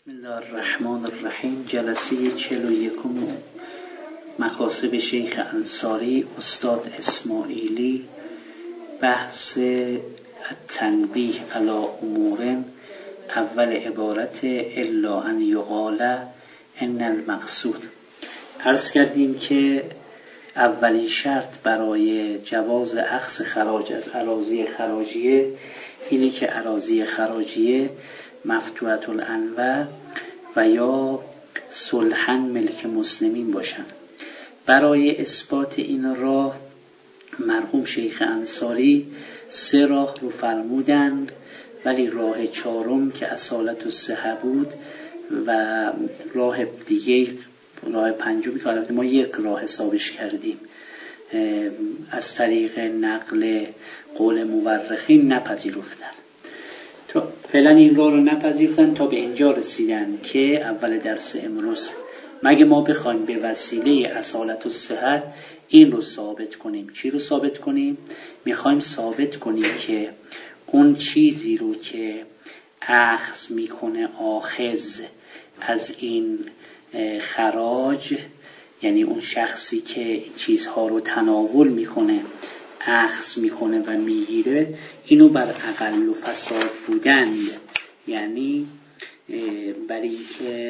بسم الله الرحمن الرحیم. جلسه 41 مکاسب شیخ انصاری استاد اسماعیلی، بحث التنبیه علی امور. اول عبارت الا ان یقال ان المقصود. عرض کردیم که اولین شرط برای جواز اخذ خراج از اراضی خراجیه اینه که اراضی خراجیه مفتوحة الانواع و یا صلحاً ملک مسلمین باشند. برای اثبات این راه مرحوم شیخ انصاری 3 راه رو فرمودند، ولی راه 4م که اصالت الصحه بود و راه دیگه راه 5م که البته ما یک راه حسابش کردیم از طریق نقل قول مورخین نپذیرفتن. فعلا این راه رو نپذیرفتن تا به اینجا رسیدن که اول درس امروز مگه ما بخوایم به وسیله اصالت الصحه این رو ثابت کنیم. چی رو ثابت کنیم؟ میخوایم ثابت کنیم که اون چیزی رو که اخذ میکنه آخذ از این خراج، یعنی اون شخصی که چیزها رو تناول میکنه اخذ میکنه و میگیره، اینو بر اقل و فساد بودن، یعنی برای که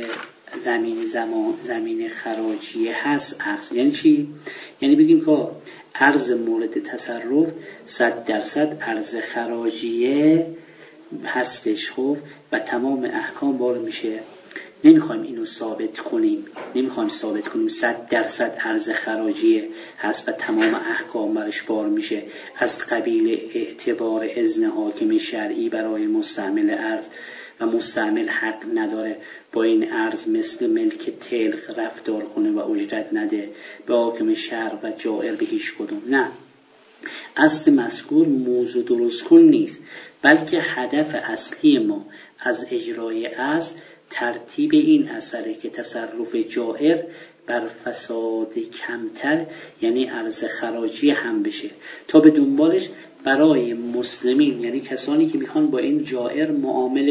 زمین خراجیه هست اخذ. یعنی چی؟ یعنی بگیم که ارز مورد تصرف 100% ارز خراجیه هستش خب و تمام احکام بار میشه. نمیخوایم اینو ثابت کنیم، 100% ارز خراجیه هست و تمام احکام برش بار میشه از قبیل اعتبار اذن حاکم شرعی برای مستعمل ارز و مستعمل حق نداره با این ارز مثل ملک تلخ رفتار کنه و اجرت نده به حاکم شرع و جائر به هیچ کدوم. نه، اصل مذکور موضوع درست کن نیست، بلکه هدف اصلی ما از اجرای اصل ترتیب این اثره که تصرف جائر بر فساد کمتر یعنی ارز خراجی هم بشه تا به دنبالش برای مسلمین، یعنی کسانی که میخوان با این جائر معامله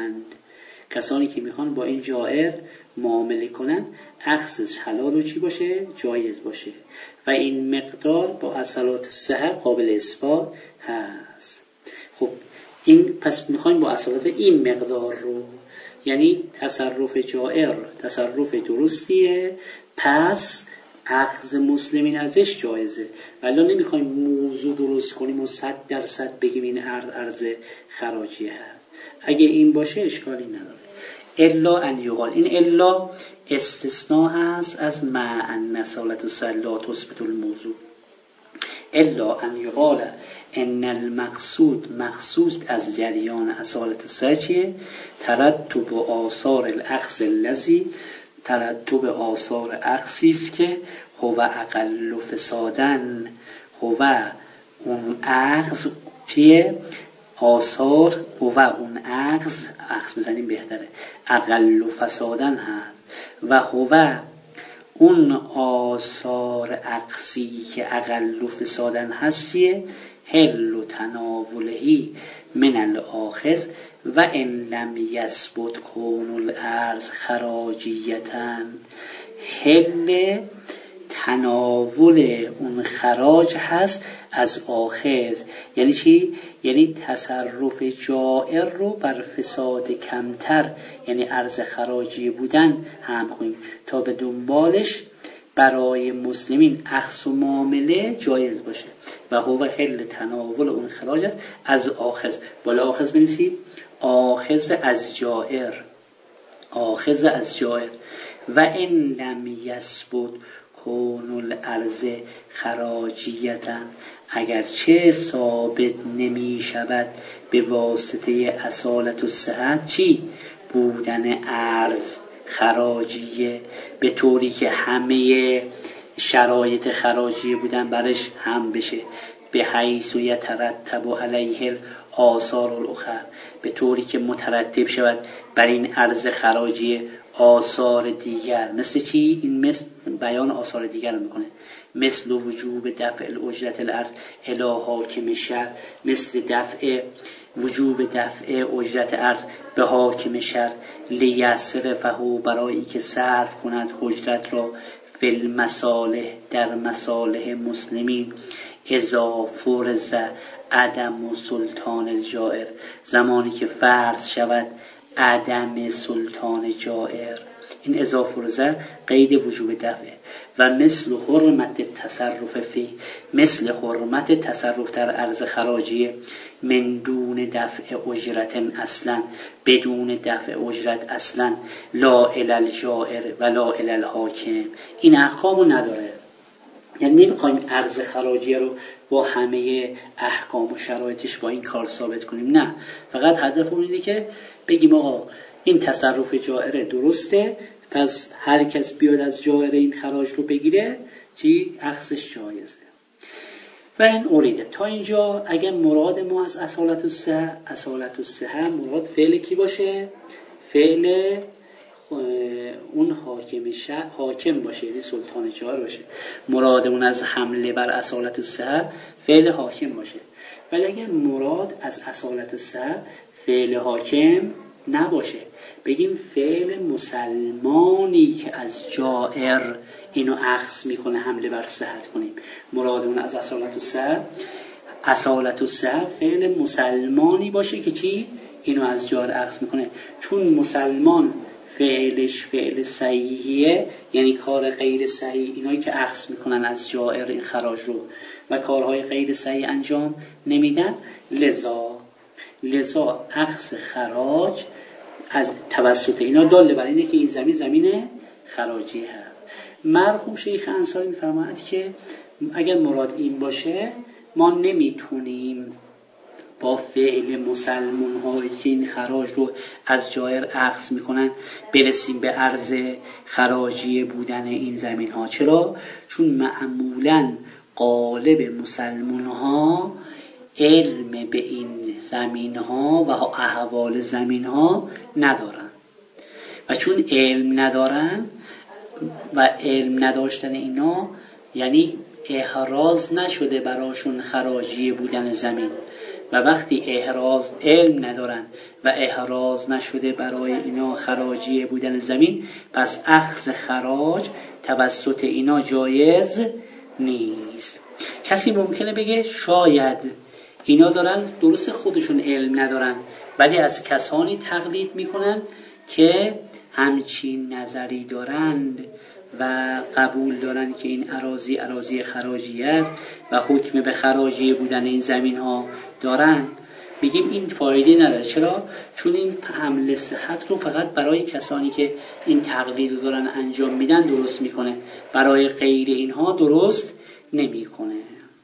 کنند، اخذش حلال و چی باشه؟ جایز باشه و این مقدار با اصالات الصحه قابل اثبات هست. خب این پس میخوایم با اصالات این مقدار رو، یعنی تصرف جائر تصرف درستیه، پس اخذ مسلمین ازش جایزه، ولی نمیخوایم موضوع درست کنیم و 100% بگیم این ارز خراجی هست. اگه این باشه اشکالی نداره. الا ان یقال، این الا استثناء هست از مع ان اصالت الصحه لا تثبت الموضوع. الا ان یقال ان مقصود از جریان اصالت الصحه چیه؟ ترتب آثار الاخذ الذی، ترتب آثار اخذی است که هو اقل فسادن، هو اون اخذ چیه؟ آثار هو اون اخذ بزنیم بهتره، اقل فسادن هست و هو اون آثار اخذی که اقل فسادن هست چیه؟ حل و تناولهی من الاخذ و ان لم یثبت کون الارض خراجیتن. حل تناول اون خراج هست از آخذ. یعنی چی؟ یعنی تصرف جائر رو بر فساد کمتر یعنی ارز خراجی بودن هم کنیم تا به دنبالش برای مسلمین اخذ و معامله جایز باشه و هو حل تناول اون خراج از آخذ. بالا آخذ بنویسید، آخذ از جائر و ان لم یثبت کون الارض خراجیتن، اگرچه ثابت نمی شود به واسطه اصالت الصحه چی؟ بودن ارز خراجیه به طوری که همه شرایط خراجیه بودن برش هم بشه، به حیث یترتب علیه آثار الاخر، به طوری که مترتب شود بر این ارز خراجیه آثار دیگر. مثل چی؟ این مثل بیان آثار دیگر رو میکنه، مثل وجوب دفع الاجرت الارض الی حاکم شرع، مثل دفع وجوب دفع اجرت ارز به حاکم شر لیصرفه، برای که صرف کند اجرت را فی المصالح در مصالح مسلمین، اذا فرض عدم سلطان الجائر، زمانی که فرض شود عدم سلطان جائر. این اذا فرض قید وجوب دفع. و مثل حرمت تصرف فی، مثل حرمت تصرف در ارز خراجیه، من دون دفع اجرت اصلا، بدون دفع اجرت اصلا، لا الی الجائر و لا الی الحاکم. این احکامو نداره. یعنی نمیخوایم ارز خراجیه رو با همه احکام و شرایطش با این کار ثابت کنیم، نه، فقط هدفمون اینه که بگیم آقا این تصرف جائره درسته، پس هر کس بیاد از جائره این خراج رو بگیره چی؟ اخذش جایزه. و این اوریده تا اینجا. اگر مراد ما از اصالت الصحه مراد فعل کی باشه؟ فعل اون حاکم باشه، یعنی سلطان جائر باشه. مرادمون از حمله بر اصالت الصحه فعل حاکم باشه. ولی اگر مراد از اصالت الصحه فعل حاکم نباشه، بگیم فعل مسلمانی که از جائر اینو اخذ میکنه حمله بر صحت کنیم. مرادمون از اصالت الصحه فعل مسلمانی باشه که چی؟ اینو از جائر اخذ میکنه. چون مسلمان فعلش فعل صحیحیه، یعنی کار غیر صحیح، اینایی که اخذ میکنن از جائر این خراج رو و کارهای غیر صحیح انجام نمیدن، لذا اخذ خراج از توسط اینا داله بر اینه که این زمین خراجی هست. مرحوم شیخ انصاری میفرماید که اگر مراد این باشه ما نمیتونیم با فعل مسلمون هایی که این خراج رو از جائر اخذ میکنن برسیم به عرض خراجی بودن این زمین ها. چرا؟ چون معمولاً غالب مسلمون ها علم به این زمین ها و احوال زمین ها ندارن و چون علم ندارن و علم نداشتن اینا یعنی احراز نشده براشون خراجی بودن زمین و وقتی علم ندارن و احراز نشده برای اینا خراجی بودن زمین، پس اخذ خراج توسط اینا جایز نیست. کسی ممکنه بگه شاید اینا دارن درست خودشون علم ندارن ولی از کسانی تقلید میکنن که همچین نظری دارند و قبول دارن که این اراضی خراجی است و حکم به خراجی بودن این زمین ها دارن. میگیم این فایده نداره. چرا؟ چون این حمل صحت رو فقط برای کسانی که این تقلید رو دارن انجام میدن درست میکنه، برای غیر اینها درست نمیکنه.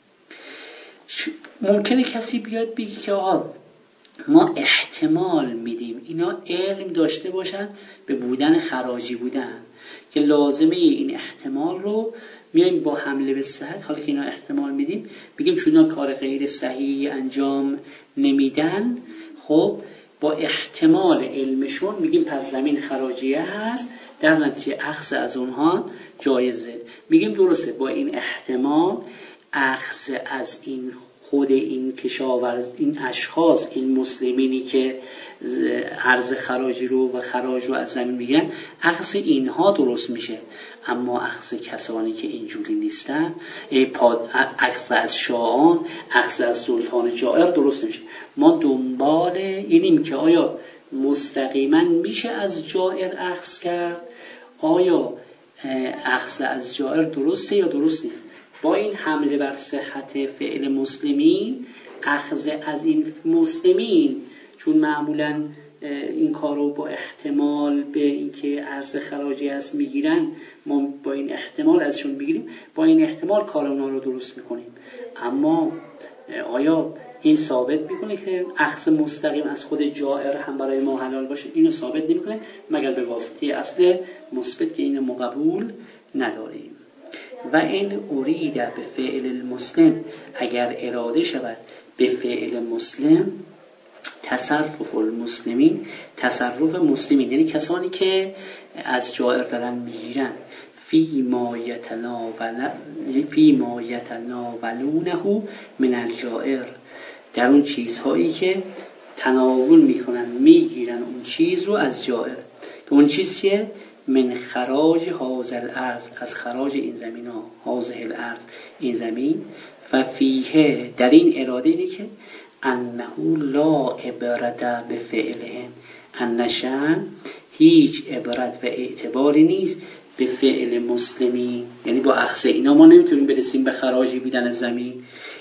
ممکنه کسی بیاد بگه که آقا ما احتمال میدیم اینا علم داشته باشن به بودن خراجی بودن که لازمه این احتمال رو میایم با حمله به صحت، حالا که اینا احتمال میدیم بگیم چون اینا کار غیر صحیحی انجام نمیدن، خب با احتمال علمشون میگیم پس زمین خراجیه هست، در نتیجه اخذ از اونها جایزه. میگیم درسته، با این احتمال اخذ از این خود این کشاورز، این اشخاص، این مسلمینی که ارز خراجی رو و خراج رو از زمین میگیرن، اخذ اینها درست میشه. اما اخذ کسانی که اینجوری نیستن، اخذ از شاهان، اخذ از سلطان جائر درست نمیشه. ما دنبال اینیم که آیا مستقیما میشه از جائر اخذ کرد، آیا اخذ از جائر درسته یا درست نیست. با این حمله بر صحت فعل مسلمین، اخذ از این مسلمین، چون معمولاً این کارو با احتمال به اینکه ارز خراجی هست میگیرن، ما با این احتمال ازشون میگیریم، با این احتمال کار اونا رو درست میکنیم. اما آیا این ثابت میکنه که اخذ مستقیم از خود جائر هم برای ما حلال باشه؟ اینو ثابت نمیکنه مگر به واسطه اصل مثبت که اینو ما قبول نداریم. و این ارید به فعل المسلم، اگر اراده شود به فعل مسلم، تصرف المسلمین، تصرف مسلمین یعنی کسانی که از جائر دارن میگیرن، فی ما یتناولونه من الجائر، در اون چیزهایی که تناول میکنن، میگیرن اون چیز رو از جائر. اون چیز چیه؟ من خراج هذا الارض، از خراج این زمین ها، هذه الارض، این زمین. و فیه، در این اراده اینه که انه لا عبرت بفعلهم، انشان هیچ عبرت و اعتباری نیست به فعل مسلمین، یعنی با اخذ اینا ما نمیتونیم برسیم به خراجی بودن از زمین.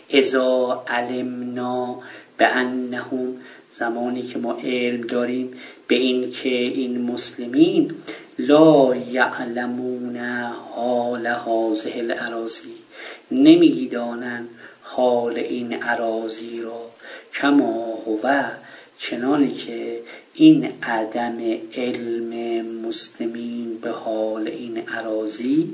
اذا علمنا به انهم، زمانی که ما علم داریم به این که این مسلمین لا یعلمون حال هذه الاراضی، نمیدانن حال این اراضی را، کما هو، چنانی که این عدم علم مسلمین به حال این اراضی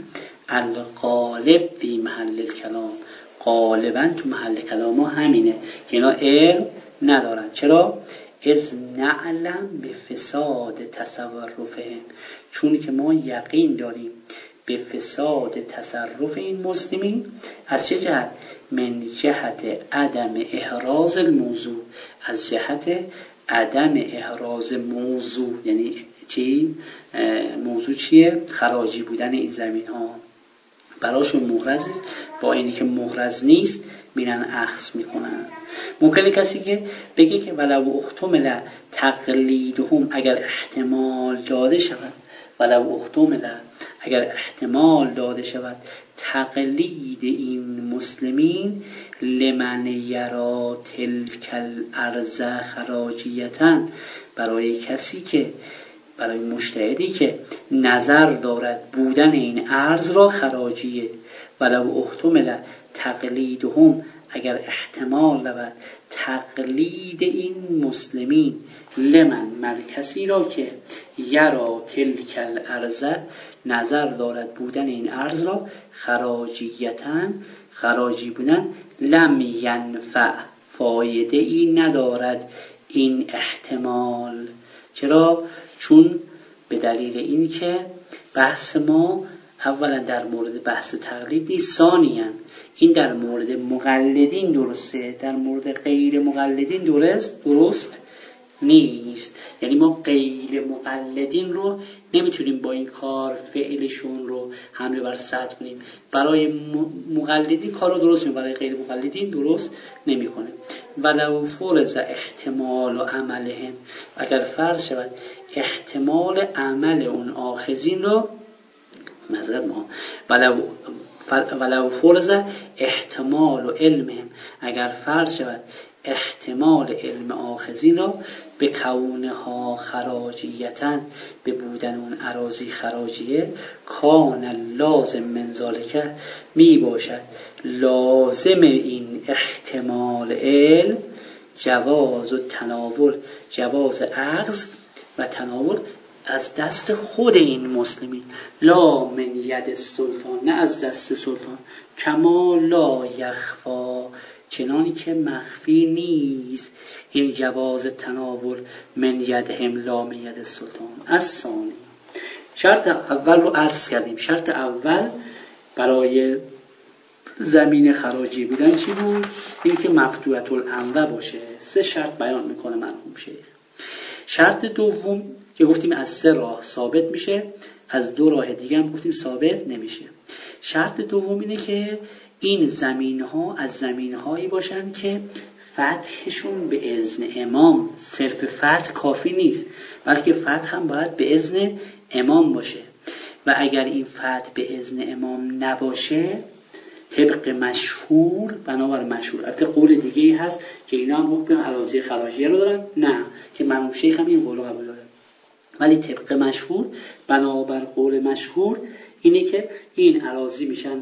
الغالب فی محل الکلام، غالبا تو محل کلام ها همینه که اینا علم ندارن. چرا؟ از نعلم به فساد تصرفهم، چون که ما یقین داریم به فساد تصرف این مسلمین. از چه جهت؟ من جهت عدم احراز الموضوع، از جهت عدم احراز موضوع. یعنی چی؟ موضوع چیه؟ خراجی بودن این زمین ها براشون محرز است، با اینی که محرز نیست میرن اخذ میکنن. ممکنه کسی که بگه که ولو احتمل تقلیدهم، اگر احتمال داده شود، ولو احتمل، اگر احتمال داده شود تقلید این مسلمین لمن یرا تلک الارض خراجیتا، برای کسی که، برای مجتهدی که نظر دارد بودن این ارض را خراجیه. ولو احتمل تقلیدهم، اگر احتمال دارد تقلید این مسلمین لمن، کسی را که یرا تلک الارض، نظر دارد بودن این ارض را خراجیتا، خراجی بودن، لم ینفع، فایده ای ندارد این احتمال. چرا؟ چون به دلیل این که بحث ما اولا در مورد بحث تقلید نیست، ثانیاً این در مورد مقلدین درسته، در مورد غیر مقلدین درست نیست. یعنی ما غیر مقلدین رو نمیتونیم با این کار فعلشون رو حمله بر سد کنیم. برای مقلدین کار رو درست میکنه، برای غیر مقلدین درست نمیکنه. ولو فرض احتمال و عملهم، اگر فرض شود احتمال عمل اون آخذین رو، ولو فرض احتمال و علمهم، اگر فرض شود احتمال علم آخذین را به کونها خراجیتن، به بودن اون اراضی خراجیه، کان لازم من ذالک، می باشد لازم این احتمال علم جواز و تناول، جواز اخذ و تناول از دست خود این مسلمین، لا من ید السلطان، نه از دست سلطان، کما لا یخفا، چنانی که مخفی نیست این جواز تناول من یدهم لا من ید السلطان. از ثانی، شرط اول رو عرض کردیم. شرط اول برای زمین خراجی بودن چی بود؟ این که مفتوحة الانواع باشه. 3 شرط بیان میکنه مرحوم شیخ. شرط دوم که گفتیم از 3 راه ثابت میشه، از 2 راه دیگه هم گفتیم ثابت نمیشه. شرط دوم اینه که این زمین ها از زمین هایی باشن که فتحشون به اذن امام، صرف فتح کافی نیست بلکه فتح هم باید به اذن امام باشه. و اگر این فتح به اذن امام نباشه، طبق مشهور، بنابر مشهور، البته قول دیگه ای هست که اینا هم حکم اراضی خراجیه رو دارن، نه که مرحوم شیخ هم این قول رو قبول داره، ولی طبق مشهور، بنابر قول مشهور اینه که این اراضی میشن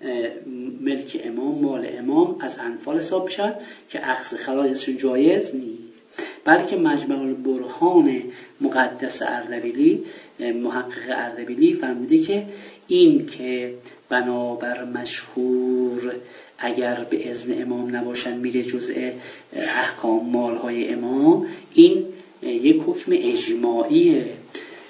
ملک امام، مال امام، از انفال حساب میشن که اخذ خراجشون جایز نیست. بلکه مجمع البرهان مقدس اردبیلی، محقق اردبیلی فرموده که این که بنابر مشهور اگر به اذن امام نباشن میره جزء احکام مالهای امام، این یک حکم اجماعیه.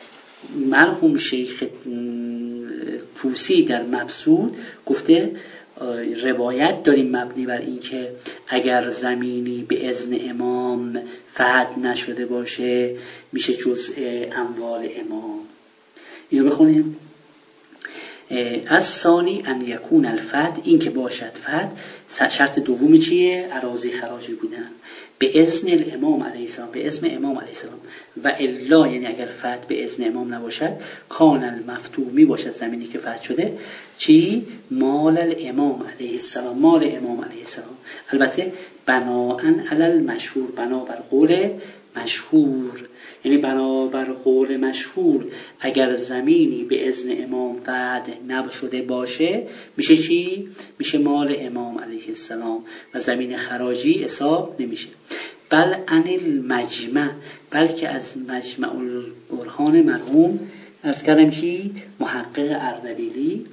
مرحوم شیخ توسی در مبسوط گفته روایت داریم مبنی بر این که اگر زمینی به اذن امام فتح نشده باشه میشه جزء اموال امام. اینو بخونیم. از ثانی ان یکون الفتح، این که باشد فتح، شرط دومی چیه؟ اراضی خراجی بودن به اذن الامام علیه السلام، به اذن امام علیه السلام. و الا یعنی اگر فتح به اذن امام نباشد، کان المفتوح می باشد زمینی که فتح شده چی؟ مال الامام علیه السلام، مال امام علیه السلام. البته بناءً علی المشهور، بنابر قول مشهور، یعنی بنابر قول مشهور اگر زمینی به اذن امام فتح نشده باشه میشه چی؟ میشه مال امام علیه السلام و زمین خراجی حساب نمیشه. بل عن المجمع، بلکه از مجمع البرهان مرحوم عرض کردم کی؟ محقق اردبیلی،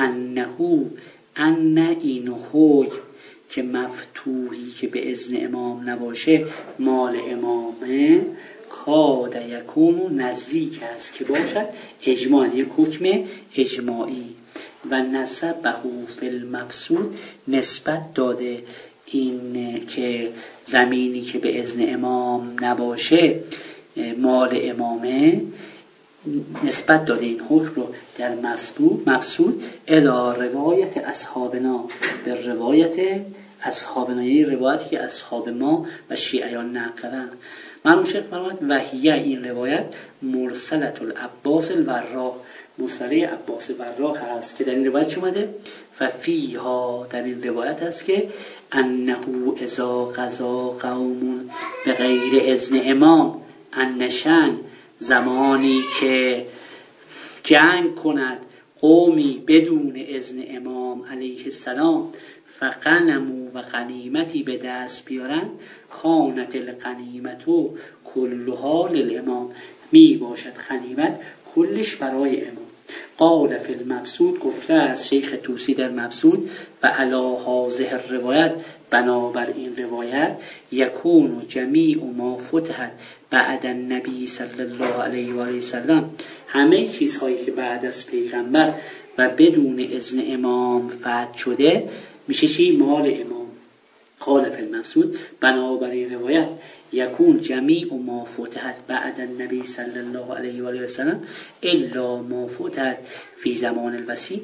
ان این حکم که مفتوحی که به اذن امام نباشه مال امامه، کاد یکون نزدیک است که باشد اجماع، یک حکم اجماعی. و نسبه فی المبسوط، نسبت داده این که زمینی که به اذن امام نباشه مال امامه، نسبت داده این حکم رو در مبسوط الی روایت اصحابنا، به روایت اصحابنا، یعنی روایتی که اصحاب ما و شیعیان نقلن. مرحوم شیخ فرمود وحیه، این روایت مرسلت العباس الوراق، مرسله عباس وراق هست که در این روایت چه اومده؟ ففیها، در این روایت هست که انه اذا قضا قوم به غیر اذن امام، انشن زمانی که جنگ کند قومی بدون اذن امام علیه السلام، فغنموا و غنیمتی به دست بیارن، کانت الغنیمتو کلها للامام، می باشد غنیمت کلش برای امام. قال فی المبسوط، گفته از شیخ طوسی در مبسوط، و علی هذه الروایت، بنابر این روایت، یکون جمیع ما فتحت بعد النبی صلی الله علیه و آله وسلم، همه چیزهایی که بعد از پیغمبر و بدون اذن امام فتح شده میشه چی؟ مال امام. قال فی المبسوط، بنابر این روایت، یکون جمیع ما فتحت بعد النبی صلی الله علیه و آله وسلم الا ما فتحت فی زمان الوصی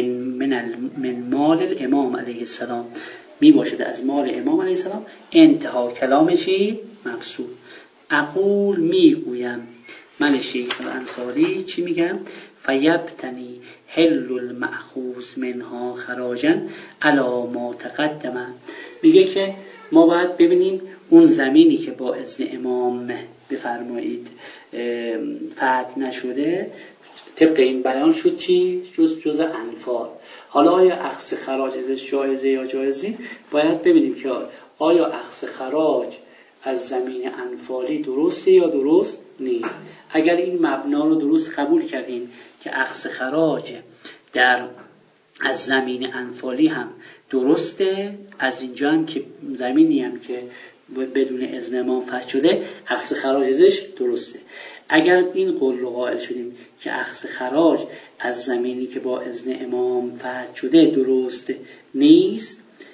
من مال الامام علیه السلام، می باشد از مال امام علیه السلام. انتها کلام چی؟ مبسوط. اقول، میگویم، من شیخ الانصاری چی میگم؟ فیبتنی حل المأخوذ منها خراجا علی ما تقدم، میگه که ما باید ببینیم اون زمینی که با اذن امام بفرمایید فتح نشده، طبق این بیان شد چی؟ جز انفال. حالا آیا اخذ خراج ازش جایزه یا جایزی؟ باید ببینیم که آیا اخذ خراج از زمین انفالی درسته یا درست نیست. اگر این مبنا رو درست قبول کردیم که اخذ خراج از زمین انفالی هم درسته، از اینجا هم که زمینی هم که بدون اذن امام فتح شده اخذ خراج ازش درسته. اگر این قول رو قائل شدیم که اخذ خراج از زمینی که با اذن امام فتح شده درست نیست،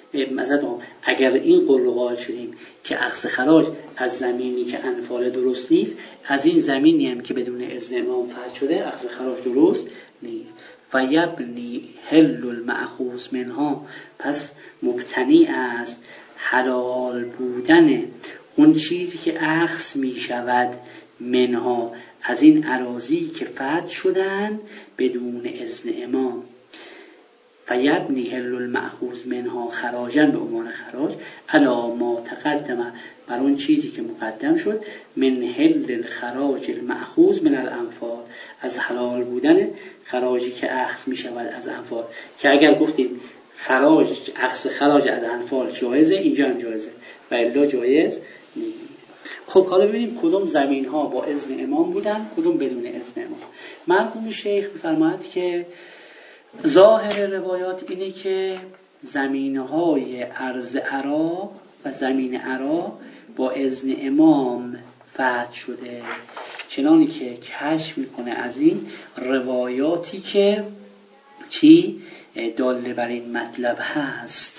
اگر این قول رو قائل شدیم که اخذ خراج از زمینی که انفال درست نیست، از این زمینی هم که بدون اذن امام فتح شده اخذ خراج درست نیست. فیبنی حل المأخوذ منها، پس مبتنی است حلال بودن اون چیزی که اخذ می شود منها از این اراضی که فتح شدن بدون اذن امام. فیبنی حل المأخوذ منها خراجا، به عنوان خراج، علی ما تقدم، بر اون چیزی که مقدم شد، من حل الخراج المأخوذ من الانفال، از حلال بودن خراجی که اخذ می شود از انفال. که اگر گفتیم اخذ خراج از انفال جایزه، اینجا هم جایزه و الا جایز نیست. خب حالا ببینیم کدوم زمین ها با اذن امام بودن، کدوم بدون اذن امام. مرحوم شیخ می‌فرماید که ظاهر روایات اینه که زمین‌های ارض عراق و زمین عراق با اذن امام فتح شده، چنانی که کشف میکنه از این روایاتی که چی داله بر این مطلب هست.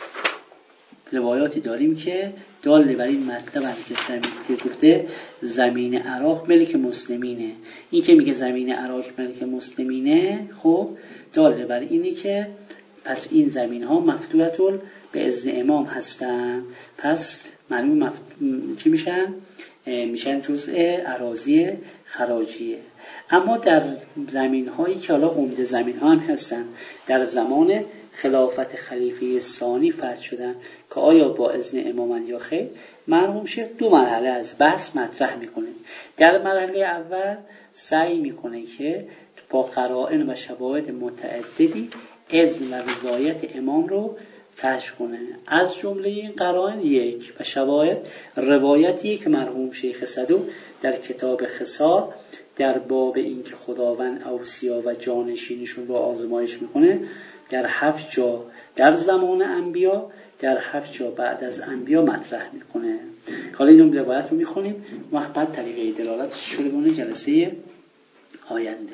روایاتی داریم که داله بر این مطلب هست که گفته زمین عراق ملک مسلمینه. این که میگه زمین عراق ملک مسلمینه، خب داله بر اینه که پس این زمین ها مفتوحتون به اذن امام هستن، پس معلوم چی میشن؟ میشن جزء اراضی خراجیه. اما در زمین هایی که حالا عمده زمین ها هم هستن در زمان خلافت خلیفه ثانی فتح شدن که آیا با اذن امامن یا خیر، مرحوم شیخ دو مرحله از بحث مطرح میکنه. در مرحله اول سعی میکنه که با قرائن و شواهد متعددی اذن و رضایت امام رو کشف کنه. از جمله این قرائن یک و شواهد روایتیه که مرحوم شیخ صدوق در کتاب خصال در باب این که خداوند اوصیا و جانشینشون رو آزمایش میکنه در 7 جا در زمان انبیا، در 7 جا بعد از انبیا مطرح میکنه. حالا این روایت رو میخونیم وقت بعد طریقه دلالتش شروع کنه جلسه آینده.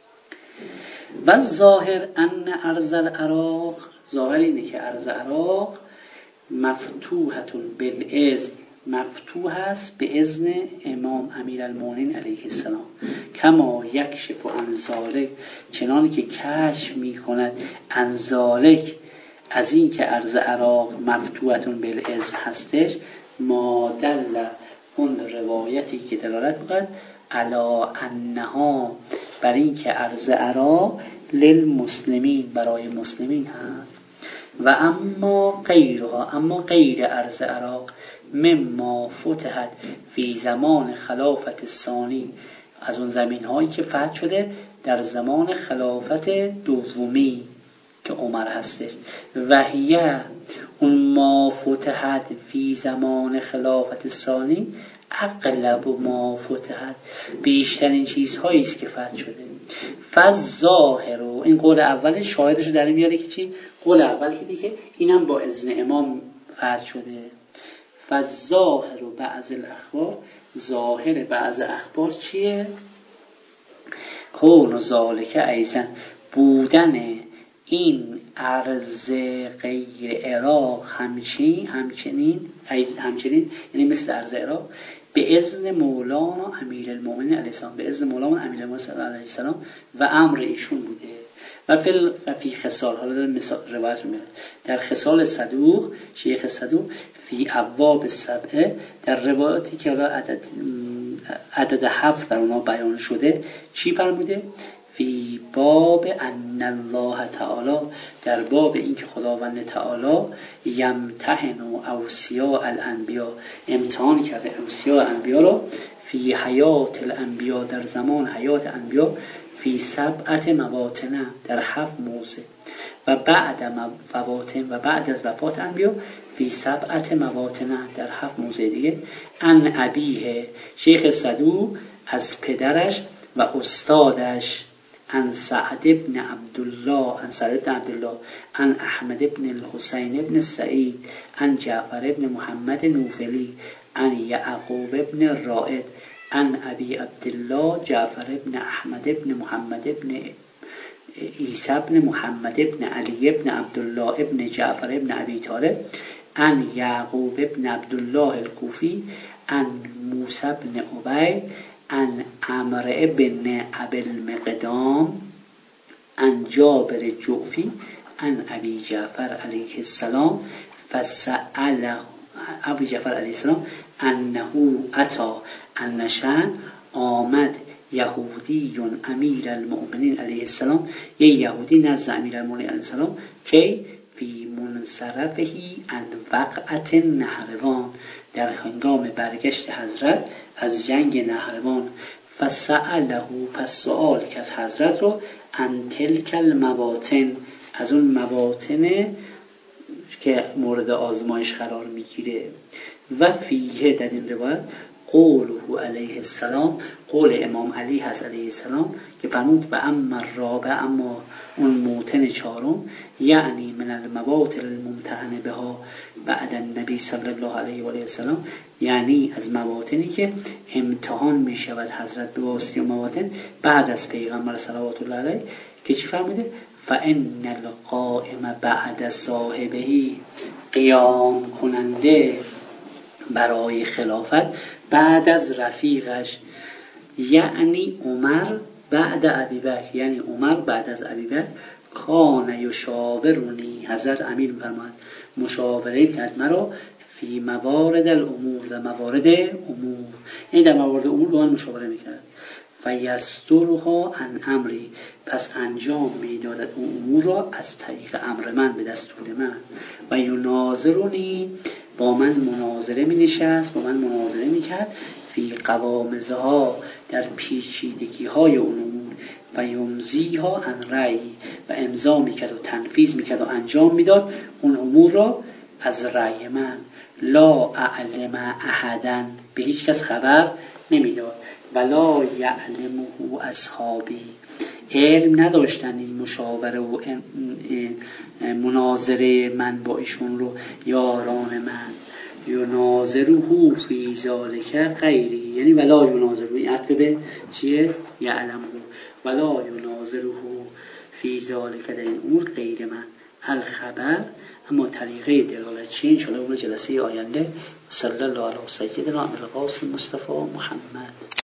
و ظاهر ان ارض العراق، ظاهر اینه که ارض عراق مفتوحتون بالاذن، مفتوح است به اذن امام امیرالمومنین علیه السلام. کما یکشف عن ذالک، چنانی که کشف میکند عن ذالک از این که ارض عراق مفتوحتون بالاذن هستش، ما دل اون روایتی که دلالت میکند علا انها بر این که ارض عراق للمسلمین برای مسلمین هست. و اما غیرها، اما غیر ارض عراق مما فتحت فی زمان خلافت ثانی، از اون زمین هایی که فتح شده در زمان خلافت دومی که عمر هستش. و هیه اون ما فتحت فی زمان خلافت ثانی اغلب ما فتحت، بیشترین چیزهایی است که فتح شده. فالظاهر، این قول اول شاهدشو در میاره که چی؟ قول اول که دیگه اینم با اذن امام فتح شده. فالظاهر بعض الاخبار، ظاهر بعض اخبار چیه؟ کون و ذالک ایزن، بودن این ارض غیر عراق همچنین یعنی مثل ارض عراق به اذن مولانا امیرالمومنین علیه السلام، به اذن مولانا امیرالمومنین علیه السلام و امر ایشون بوده. و فی خصال، حالا در مثال روایت رو میاد در خصال صدوق، شیخ صدوق فی ابواب سبعه، در روایاتی که حالا عدد 7 در اونها بیان شده چی فرموده؟ فی باب ان الله تعالی، در باب این که خداوند تعالی یمتحن اوصیاء الانبیا، امتحان کرده اوصیاء انبیا را فی حیات الانبیا، در زمان حیات انبیا، فی 7 مواطن، در 7 موضع، و بعد مواطن، و بعد از وفات انبیا فی 7 مواطن، در 7 موضع دیگه. ان ابیه، شیخ صدوق از پدرش و استادش، ان سعد ابن عبدالله، ان احمد ابن الحسین ابن سعید، ان جعفر ابن محمد نوفلی، ان یعقوب ابن رائد، ان ابی عبدالله جعفر ابن احمد ابن محمد ابن عیسی ابن محمد ابن علی ابن عبدالله ابن جعفر ابن ابی طالب، ان یعقوب ابن عبدالله الکوفی، ان موسی ابن عبید، ان عمرو ابن ابی المقدام، ان جابر جعفی، ان ابی جعفر علیه السلام، فسأله ابی جعفر علیه السلام انه اتا، انشان آمد یهودی امیر المؤمنین علیه السلام، یه یهودی نزد امیر المؤمنین علیه السلام که فی منصرفهی ان وقعت نهروان، در هنگام برگشت حضرت از جنگ نهروان. فسأله، پس سؤال کرد حضرت رو، ان تلک المواطن، از اون مواطن که مورد آزمایش قرار میگیره. و فیه، در این روایت قوله علیه السلام، قول امام علی هست علیه السلام که فرمود و اما الرابع، اما اون موطن چهارم، یعنی من المواطن الممتحن بها بعد النبی صلی الله علیه و آله و سلام، یعنی از مواطنی که امتحان می شود حضرت به واسطه مواطن بعد از پیغمبر صلوات الله علیه، که چی فرموده؟ فان القائم بعد صاحبهی، قیام کننده برای خلافت بعد از رفیقش، یعنی عمر بعد ابیبکر، یعنی عمر بعد از ابیبکر، کان یشاورونی، حضرت امیر می‌فرماید مشاوره کرد مرا، فی موارد الامور، در موارد امور، یعنی در موارد امور با من مشاوره میکرد، فیسترها عن امری، پس انجام میدادد اون امور را از طریق امر من، به دستور من، و یناظرونی، با من مناظره می نشست، با من مناظره می کرد، فی قوامزها، در پیچیدگی های اون امور، و یمزیها عن رأی، و امضا می کرد و تنفیذ می کرد و انجام می داد اون امور را از رأی من، لا اعلم احدا، به هیچ کس خبر نمی داد، ولا یعلمه اصحابی، علم نداشتن این مشاوره و مناظره من با ایشون رو یاران من، یناظره فی ذالک غیری، یعنی ولا یناظره، این عقب چیه؟ یعلمه، ولا یناظره فی ذالک، در این امور غیر من، الخبر، اما طریقه دلالت چیه؟ انشاءالله اون جلسه آینده. صلی الله علی سیدنا ابوالقاسم مصطفی محمد.